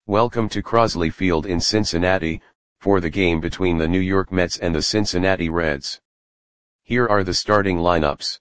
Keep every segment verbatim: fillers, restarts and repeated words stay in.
Welcome to Crosley Field in Cincinnati, for the game between the New York Mets and the Cincinnati Reds. Here are the starting lineups.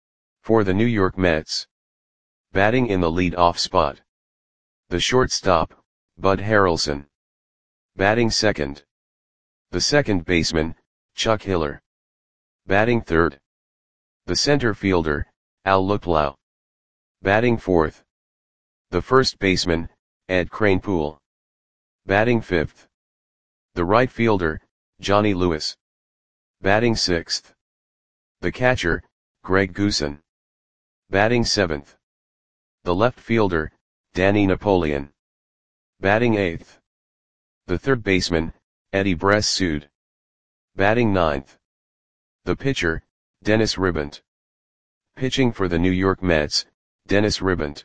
For the New York Mets. Batting in the lead-off spot. The shortstop, Bud Harrelson. Batting second. The second baseman, Chuck Hiller. Batting third. The center fielder, Al Luplow. Batting fourth. The first baseman, Ed Kranepool. Batting fifth. The right fielder, Johnny Lewis. Batting sixth. The catcher, Greg Goosen. Batting seventh. The left fielder, Danny Napoleon. Batting eighth. The third baseman, Eddie Bressud. Batting ninth. The pitcher, Dennis Ribant. Pitching for the New York Mets, Dennis Ribant.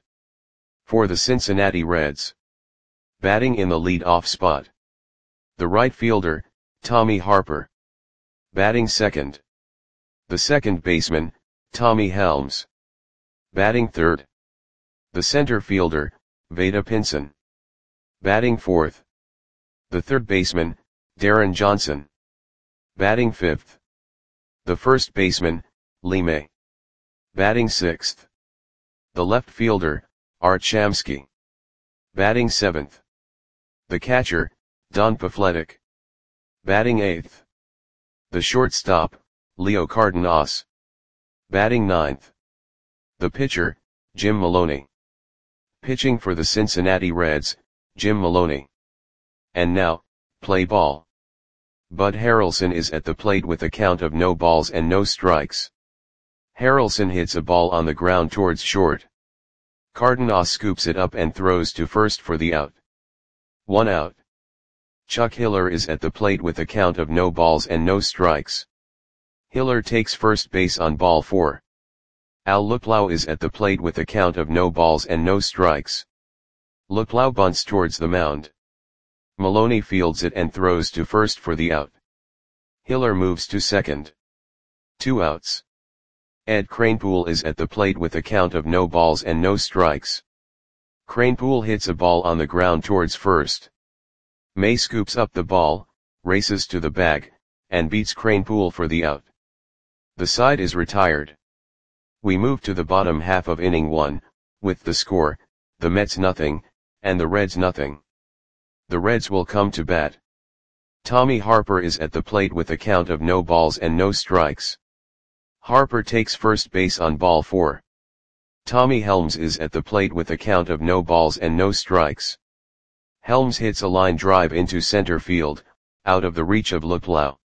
For the Cincinnati Reds. Batting in the lead-off spot. The right fielder, Tommy Harper. Batting second. The second baseman, Tommy Helms. Batting third. The center fielder, Vada Pinson. Batting fourth. The third baseman, Darren Johnson. Batting fifth. The first baseman, Lee May. Batting sixth. The left fielder, Art Shamsky. Batting seventh. The catcher, Don Pafletic. Batting eighth. The shortstop, Leo Cardenas. Batting ninth. The pitcher, Jim Maloney. Pitching for the Cincinnati Reds, Jim Maloney. And now, play ball. Bud Harrelson is at the plate with a count of no balls and no strikes. Harrelson hits a ball on the ground towards short. Cardenas scoops it up and throws to first for the out. One out. Chuck Hiller is at the plate with a count of no balls and no strikes. Hiller takes first base on ball four. Al Luplow is at the plate with a count of no balls and no strikes. Luplow bunts towards the mound. Maloney fields it and throws to first for the out. Hiller moves to second. Two outs. Ed Kranepool is at the plate with a count of no balls and no strikes. Kranepool hits a ball on the ground towards first. May scoops up the ball, races to the bag, and beats Kranepool for the out. The side is retired. We move to the bottom half of inning one, with the score, the Mets nothing, and the Reds nothing. The Reds will come to bat. Tommy Harper is at the plate with a count of no balls and no strikes. Harper takes first base on ball four. Tommy Helms is at the plate with a count of no balls and no strikes. Helms hits a line drive into center field, out of the reach of Luplow.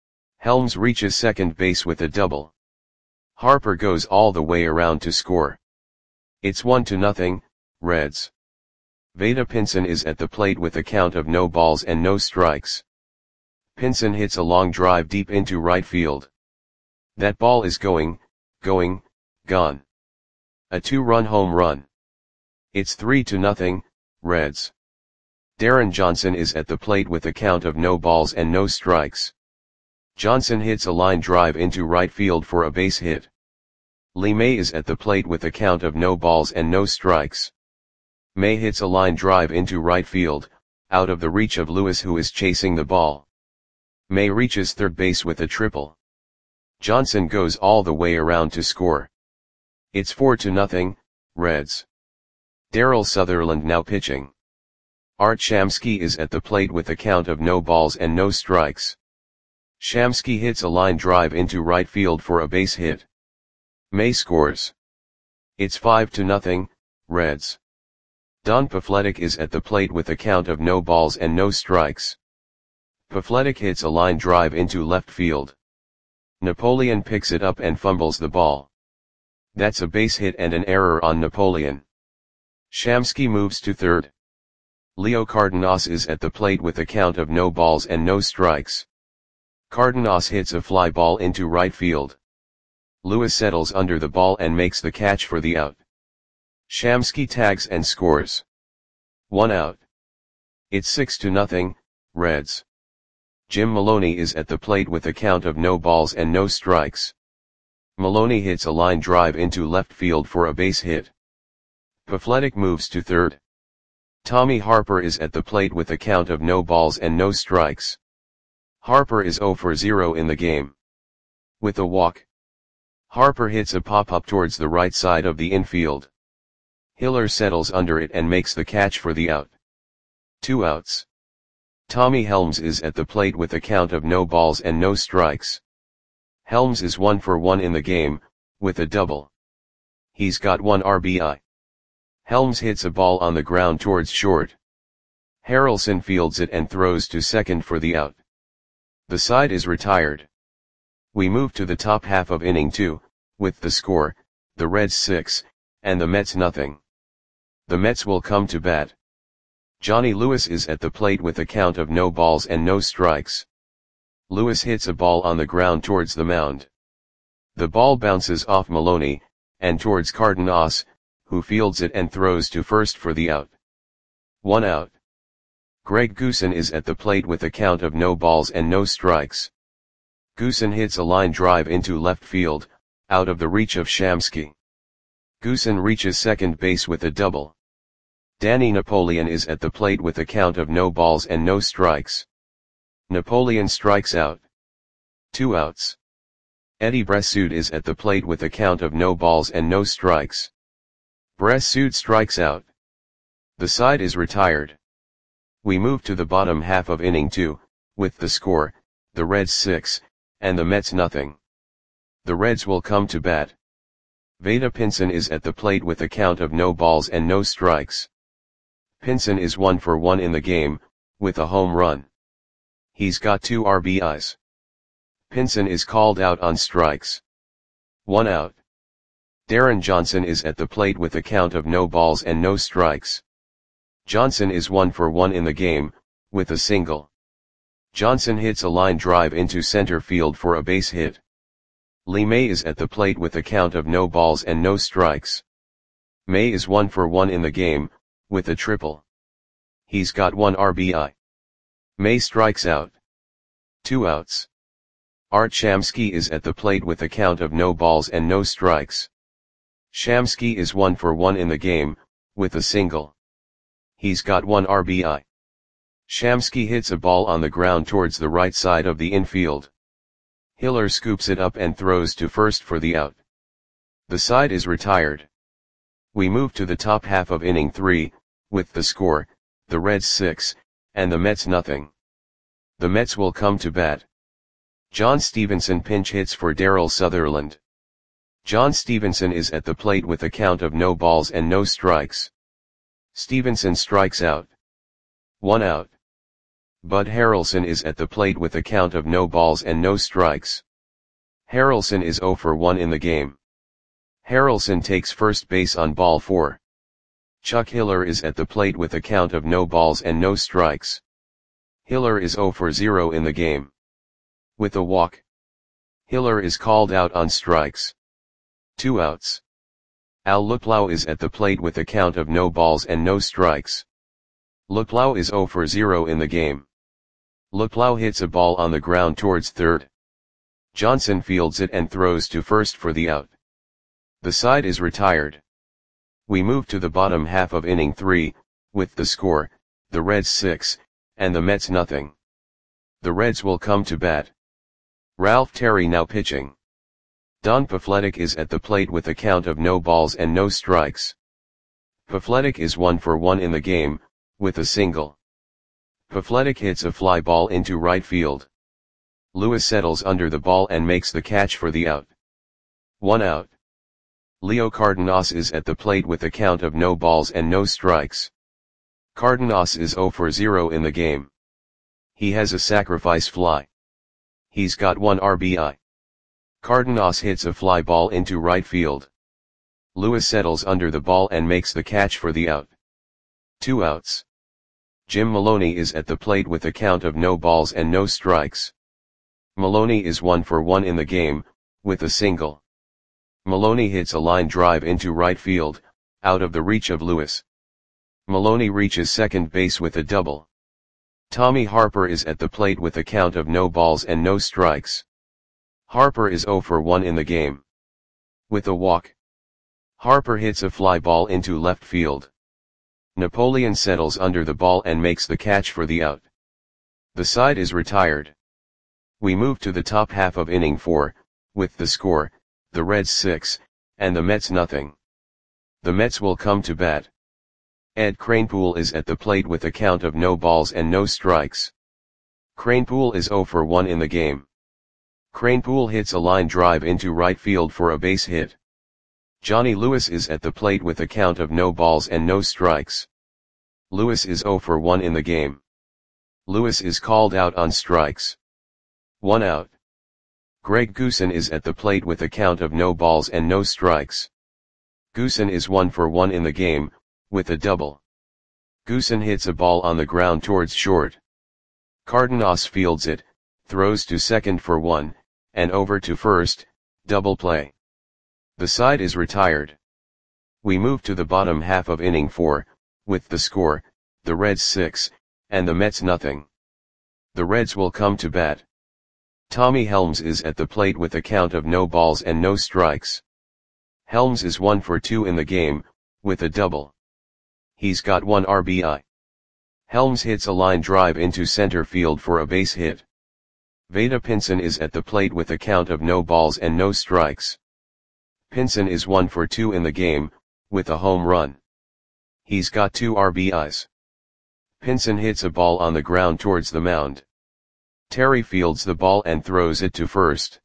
Helms reaches second base with a double. Harper goes all the way around to score. It's one to nothing, Reds. Vada Pinson is at the plate with a count of no balls and no strikes. Pinson hits a long drive deep into right field. That ball is going, going, gone. A two-run home run. It's three to nothing, Reds. Darren Johnson is at the plate with a count of no balls and no strikes. Johnson hits a line drive into right field for a base hit. Lee May is at the plate with a count of no balls and no strikes. May hits a line drive into right field, out of the reach of Lewis who is chasing the ball. May reaches third base with a triple. Johnson goes all the way around to score. It's four to nothing, Reds. Darryl Sutherland now pitching. Art Shamsky is at the plate with a count of no balls and no strikes. Shamsky hits a line drive into right field for a base hit. May scores. It's five to nothing, Reds. Don Pafletic is at the plate with a count of no balls and no strikes. Pafletic hits a line drive into left field. Napoleon picks it up and fumbles the ball. That's a base hit and an error on Napoleon. Shamsky moves to third. Leo Cardenas is at the plate with a count of no balls and no strikes. Cardenas hits a fly ball into right field. Lewis settles under the ball and makes the catch for the out. Shamsky tags and scores. One out. It's six to nothing, Reds. Jim Maloney is at the plate with a count of no balls and no strikes. Maloney hits a line drive into left field for a base hit. Pafletic moves to third. Tommy Harper is at the plate with a count of no balls and no strikes. Harper is zero for zero in the game. With a walk, Harper hits a pop-up towards the right side of the infield. Hiller settles under it and makes the catch for the out. Two outs. Tommy Helms is at the plate with a count of no balls and no strikes. Helms is one for one in the game, with a double. He's got one R B I. Helms hits a ball on the ground towards short. Harrelson fields it and throws to second for the out. The side is retired. We move to the top half of inning two, with the score, the Reds six, and the Mets nothing. The Mets will come to bat. Johnny Lewis is at the plate with a count of no balls and no strikes. Lewis hits a ball on the ground towards the mound. The ball bounces off Maloney, and towards Cardenas, who fields it and throws to first for the out. One out. Greg Goosen is at the plate with a count of no balls and no strikes. Goosen hits a line drive into left field, out of the reach of Shamsky. Goosen reaches second base with a double. Danny Napoleon is at the plate with a count of no balls and no strikes. Napoleon strikes out. Two outs. Eddie Bressoud is at the plate with a count of no balls and no strikes. Bressoud strikes out. The side is retired. We move to the bottom half of inning two, with the score, the Reds six, and the Mets nothing. The Reds will come to bat. Vada Pinson is at the plate with a count of no balls and no strikes. Pinson is one for one in the game, with a home run. He's got two R B Is. Pinson is called out on strikes. One out. Darren Johnson is at the plate with a count of no balls and no strikes. Johnson is one for one in the game, with a single. Johnson hits a line drive into center field for a base hit. Lee May is at the plate with a count of no balls and no strikes. May is one for one in the game, with a triple. He's got one R B I. May strikes out. Two outs. Art Shamsky is at the plate with a count of no balls and no strikes. Shamsky is one for one in the game, with a single. He's got one R B I. Shamsky hits a ball on the ground towards the right side of the infield. Hiller scoops it up and throws to first for the out. The side is retired. We move to the top half of inning three, with the score, the Reds six, and the Mets nothing. The Mets will come to bat. John Stevenson pinch hits for Darryl Sutherland. John Stevenson is at the plate with a count of no balls and no strikes. Stevenson strikes out. One out. Bud Harrelson is at the plate with a count of no balls and no strikes. Harrelson is zero for one in the game. Harrelson takes first base on ball four. Chuck Hiller is at the plate with a count of no balls and no strikes. Hiller is zero for zero in the game. With a walk, Hiller is called out on strikes. Two outs. Al Luplow is at the plate with a count of no balls and no strikes. Luplow is zero for zero in the game. Luplow hits a ball on the ground towards third. Johnson fields it and throws to first for the out. The side is retired. We move to the bottom half of inning three, with the score, the Reds six, and the Mets nothing. The Reds will come to bat. Ralph Terry now pitching. Don Pafletic is at the plate with a count of no balls and no strikes. Pafletic is one for one in the game, with a single. Pafletic hits a fly ball into right field. Lewis settles under the ball and makes the catch for the out. One out. Leo Cardenas is at the plate with a count of no balls and no strikes. Cardenas is zero for zero in the game. He has a sacrifice fly. He's got one R B I. Cardenas hits a fly ball into right field. Lewis settles under the ball and makes the catch for the out. Two outs. Jim Maloney is at the plate with a count of no balls and no strikes. Maloney is one for one in the game, with a single. Maloney hits a line drive into right field, out of the reach of Lewis. Maloney reaches second base with a double. Tommy Harper is at the plate with a count of no balls and no strikes. Harper is zero for one in the game. With a walk, Harper hits a fly ball into left field. Napoleon settles under the ball and makes the catch for the out. The side is retired. We move to the top half of inning four, with the score, the Reds six, and the Mets nothing. The Mets will come to bat. Ed Kranepool is at the plate with a count of no balls and no strikes. Kranepool is oh for one in the game. Kranepool hits a line drive into right field for a base hit. Johnny Lewis is at the plate with a count of no balls and no strikes. Lewis is oh for one in the game. Lewis is called out on strikes. One out. Greg Goosen is at the plate with a count of no balls and no strikes. Goosen is one for one in the game, with a double. Goosen hits a ball on the ground towards short. Cardenas fields it, throws to second for one, and over to first, double play. The side is retired. We move to the bottom half of inning four, with the score, the Reds six, and the Mets nothing. The Reds will come to bat. Tommy Helms is at the plate with a count of no balls and no strikes. Helms is one for two in the game, with a double. He's got one R B I. Helms hits a line drive into center field for a base hit. Vada Pinson is at the plate with a count of no balls and no strikes. Pinson is one for two in the game, with a home run. He's got two R B Is. Pinson hits a ball on the ground towards the mound. Terry fields the ball and throws it to first.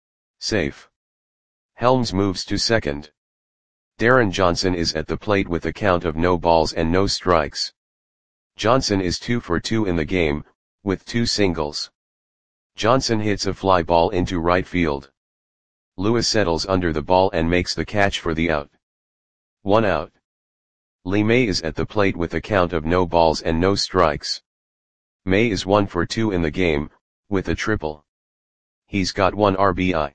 Safe. Helms moves to second. Darren Johnson is at the plate with a count of no balls and no strikes. Johnson is two for two in the game, with two singles. Johnson hits a fly ball into right field. Lewis settles under the ball and makes the catch for the out. One out. Lee May is at the plate with a count of no balls and no strikes. May is one for two in the game, with a triple. He's got one R B I.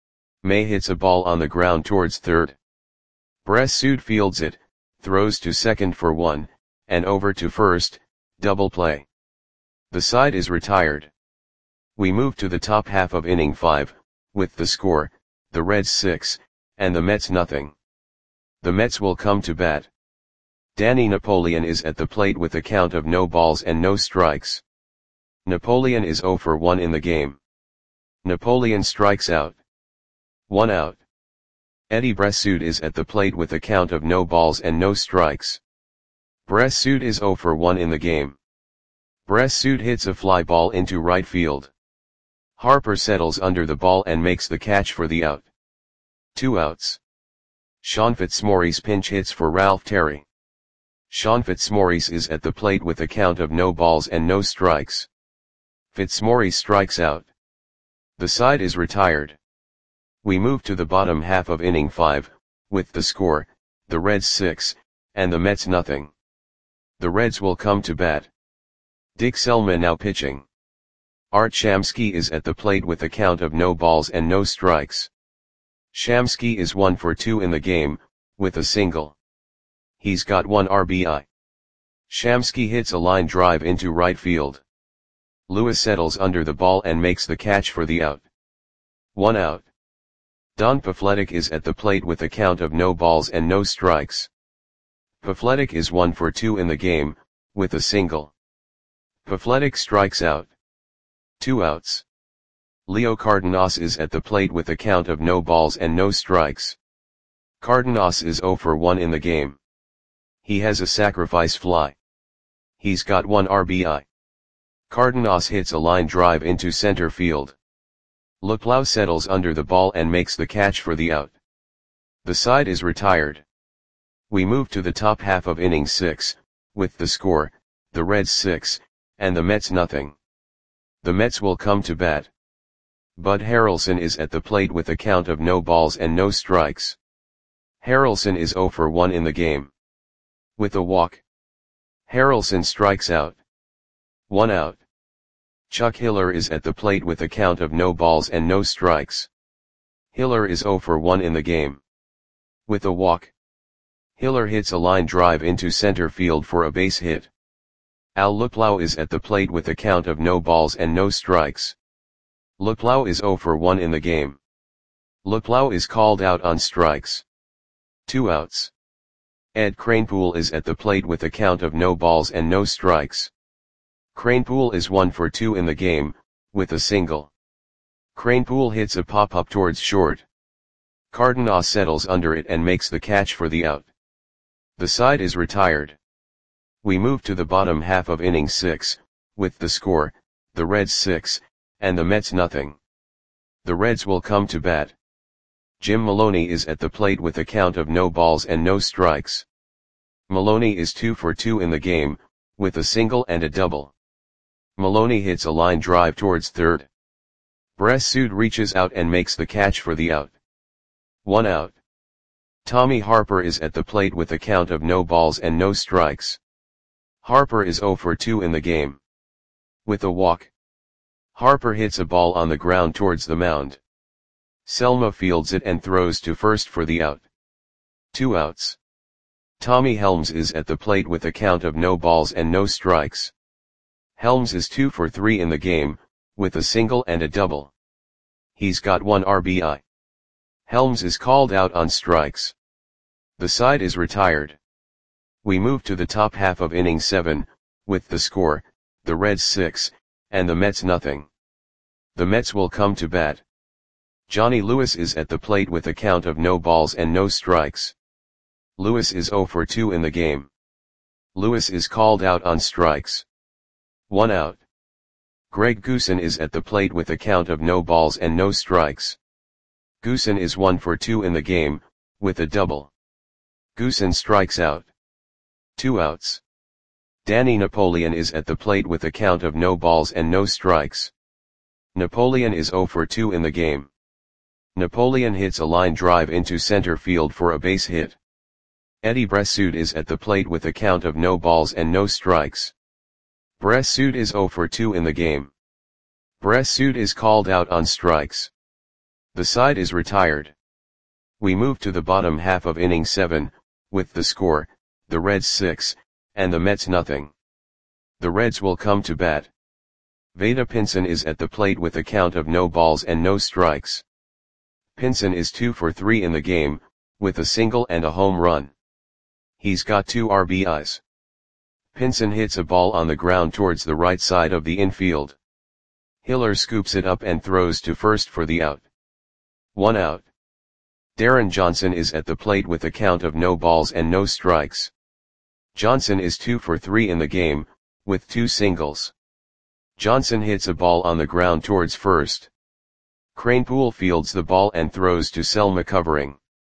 May hits a ball on the ground towards third. Bressud fields it, throws to second for one, and over to first, double play. The side is retired. We move to the top half of inning five, with the score, the Reds six, and the Mets nothing. The Mets will come to bat. Danny Napoleon is at the plate with a count of no balls and no strikes. Napoleon is oh for one in the game. Napoleon strikes out. One out. Eddie Bressud is at the plate with a count of no balls and no strikes. Bressud is oh for one in the game. Bressud hits a fly ball into right field. Harper settles under the ball and makes the catch for the out. Two outs. Sean Fitzmaurice pinch hits for Ralph Terry. Sean Fitzmaurice is at the plate with a count of no balls and no strikes. Fitzmaurice strikes out. The side is retired. We move to the bottom half of inning five, with the score, the Reds six, and the Mets nothing. The Reds will come to bat. Dick Selma now pitching. Art Shamsky is at the plate with a count of no balls and no strikes. Shamsky is one for two in the game, with a single. He's got one R B I. Shamsky hits a line drive into right field. Lewis settles under the ball and makes the catch for the out. One out. Don Pafletic is at the plate with a count of no balls and no strikes. Pafletic is one for two in the game, with a single. Pafletic strikes out. Two outs. Leo Cardenas is at the plate with a count of no balls and no strikes. Cardenas is oh for one in the game. He has a sacrifice fly. He's got one R B I. Cardenas hits a line drive into center field. Luplow settles under the ball and makes the catch for the out. The side is retired. We move to the top half of inning six, with the score, the Reds six, and the Mets nothing. The Mets will come to bat. Bud Harrelson is at the plate with a count of no balls and no strikes. Harrelson is oh for one in the game. With a walk. Harrelson strikes out. One out. Chuck Hiller is at the plate with a count of no balls and no strikes. Hiller is oh for one in the game. With a walk. Hiller hits a line drive into center field for a base hit. Al Luplow is at the plate with a count of no balls and no strikes. Luplow is oh for one in the game. Luplow is called out on strikes. Two outs. Ed Kranepool is at the plate with a count of no balls and no strikes. Kranepool is one for two in the game, with a single. Kranepool hits a pop-up towards short. Cardenas settles under it and makes the catch for the out. The side is retired. We move to the bottom half of inning six, with the score, the Reds six, and the Mets nothing. The Reds will come to bat. Jim Maloney is at the plate with a count of no balls and no strikes. Maloney is two for two in the game, with a single and a double. Maloney hits a line drive towards third. Bressud reaches out and makes the catch for the out. One out. Tommy Harper is at the plate with a count of no balls and no strikes. Harper is zero for two in the game. With a walk. Harper hits a ball on the ground towards the mound. Selma fields it and throws to first for the out. Two outs. Tommy Helms is at the plate with a count of no balls and no strikes. Helms is two for three in the game, with a single and a double. He's got one R B I. Helms is called out on strikes. The side is retired. We move to the top half of inning seven, with the score, the Reds six, and the Mets nothing. The Mets will come to bat. Johnny Lewis is at the plate with a count of no balls and no strikes. Lewis is zero for two in the game. Lewis is called out on strikes. One out. Greg Goosen is at the plate with a count of no balls and no strikes. Goosen is one for two in the game, with a double. Goosen strikes out. Two outs. Danny Napoleon is at the plate with a count of no balls and no strikes. Napoleon is zero for two in the game. Napoleon hits a line drive into center field for a base hit. Eddie Bressud is at the plate with a count of no balls and no strikes. Bressud is zero for two in the game. Bressud is called out on strikes. The side is retired. We move to the bottom half of inning seven, with the score, the Reds six, and the Mets nothing. The Reds will come to bat. Vada Pinson is at the plate with a count of no balls and no strikes. Pinson is two for three in the game, with a single and a home run. He's got two R B Is. Pinson hits a ball on the ground towards the right side of the infield. Hiller scoops it up and throws to first for the out. One out. Darren Johnson is at the plate with a count of no balls and no strikes. Johnson is two for three in the game, with two singles. Johnson hits a ball on the ground towards first. Kranepool fields the ball and throws to Selma covering.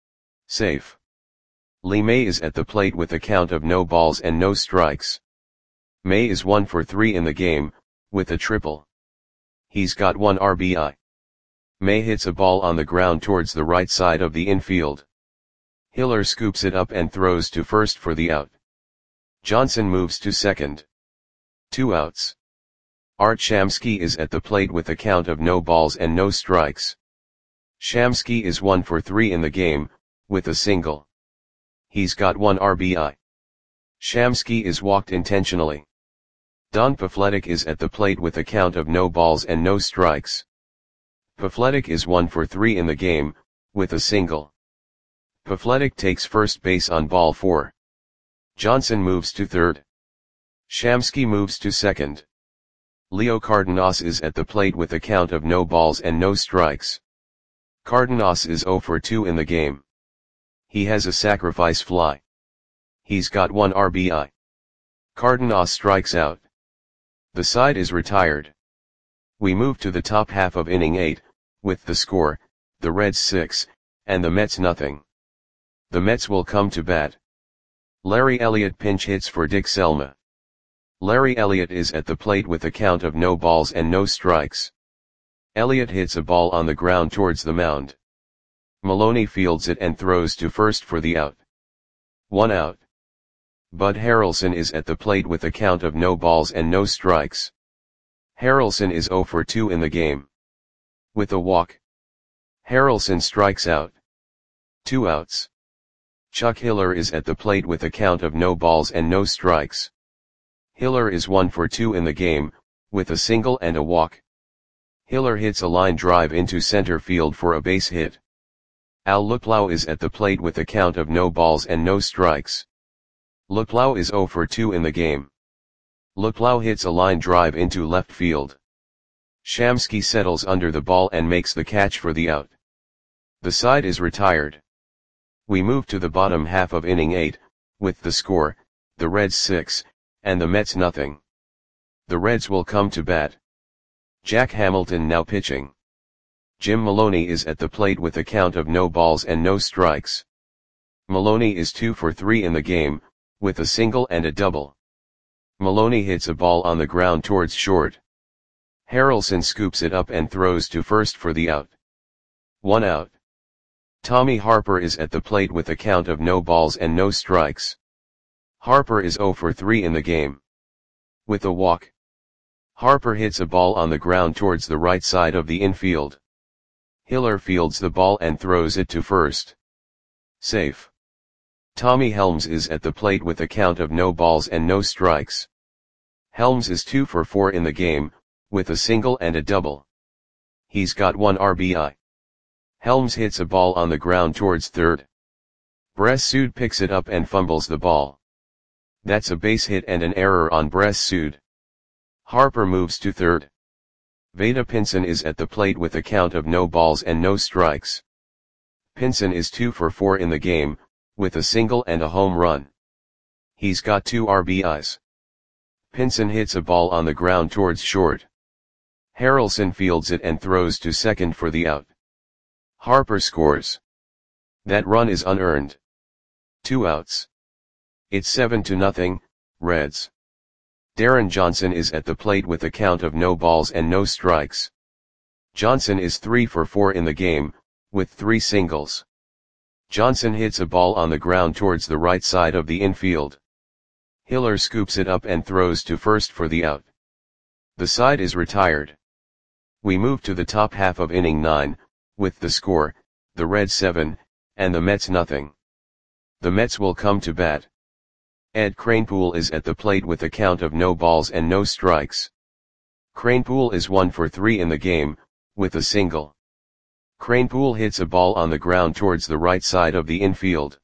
Safe. Lee May is at the plate with a count of no balls and no strikes. May is one for three in the game, with a triple. He's got one R B I. May hits a ball on the ground towards the right side of the infield. Hiller scoops it up and throws to first for the out. Johnson moves to second. Two outs. Art Shamsky is at the plate with a count of no balls and no strikes. Shamsky is one for three in the game, with a single. He's got one R B I. Shamsky is walked intentionally. Don Pafletic is at the plate with a count of no balls and no strikes. Pafletic is one for three in the game, with a single. Pafletic takes first base on ball four. Johnson moves to third. Shamsky moves to second. Leo Cardenas is at the plate with a count of no balls and no strikes. Cardenas is zero for two in the game. He has a sacrifice fly. He's got one R B I. Cardenas strikes out. The side is retired. We move to the top half of inning eight, with the score, the Reds six, and the Mets nothing. The Mets will come to bat. Larry Elliott pinch hits for Dick Selma. Larry Elliott is at the plate with a count of no balls and no strikes. Elliott hits a ball on the ground towards the mound. Maloney fields it and throws to first for the out. One out. Bud Harrelson is at the plate with a count of no balls and no strikes. Harrelson is zero for two in the game. With a walk. Harrelson strikes out. Two outs. Chuck Hiller is at the plate with a count of no balls and no strikes. Hiller is one for two in the game, with a single and a walk. Hiller hits a line drive into center field for a base hit. Al Luplow is at the plate with a count of no balls and no strikes. Luplow is zero for two in the game. Luplow hits a line drive into left field. Shamsky settles under the ball and makes the catch for the out. The side is retired. We move to the bottom half of inning eight, with the score, the Reds six, and the Mets nothing. The Reds will come to bat. Jack Hamilton now pitching. Jim Maloney is at the plate with a count of no balls and no strikes. Maloney is two for three in the game, with a single and a double. Maloney hits a ball on the ground towards short. Harrelson scoops it up and throws to first for the out. One out. Tommy Harper is at the plate with a count of no balls and no strikes. Harper is zero for three in the game. With a walk. Harper hits a ball on the ground towards the right side of the infield. Hiller fields the ball and throws it to first. Safe. Tommy Helms is at the plate with a count of no balls and no strikes. Helms is two for four in the game, with a single and a double. He's got one R B I. Helms hits a ball on the ground towards third. Bressud picks it up and fumbles the ball. That's a base hit and an error on Bressud. Harper moves to third. Vada Pinson is at the plate with a count of no balls and no strikes. Pinson is two for four in the game, with a single and a home run. He's got two R B Is. Pinson hits a ball on the ground towards short. Harrelson fields it and throws to second for the out. Harper scores. That run is unearned. Two outs. It's seven to nothing, Reds. Darren Johnson is at the plate with a count of no balls and no strikes. Johnson is three for four in the game, with three singles. Johnson hits a ball on the ground towards the right side of the infield. Hiller scoops it up and throws to first for the out. The side is retired. We move to the top half of inning nine, with the score, the Reds seven, and the Mets nothing. The Mets will come to bat. Ed Kranepool is at the plate with a count of no balls and no strikes. Kranepool is one for three in the game, with a single. Kranepool hits a ball on the ground towards the right side of the infield.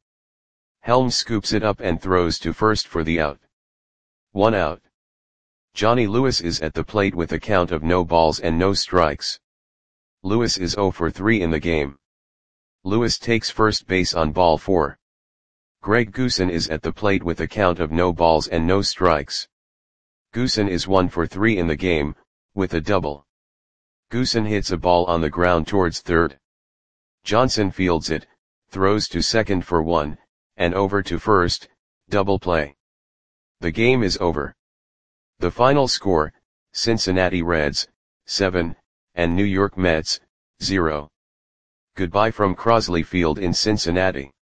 Helms scoops it up and throws to first for the out. One out. Johnny Lewis is at the plate with a count of no balls and no strikes. Lewis is zero for three in the game. Lewis takes first base on ball four. Greg Goosen is at the plate with a count of no balls and no strikes. Goosen is one for three in the game, with a double. Goosen hits a ball on the ground towards third. Johnson fields it, throws to second for one, and over to first, double play. The game is over. The final score, Cincinnati Reds, seven, and New York Mets, zero. Goodbye from Crosley Field in Cincinnati.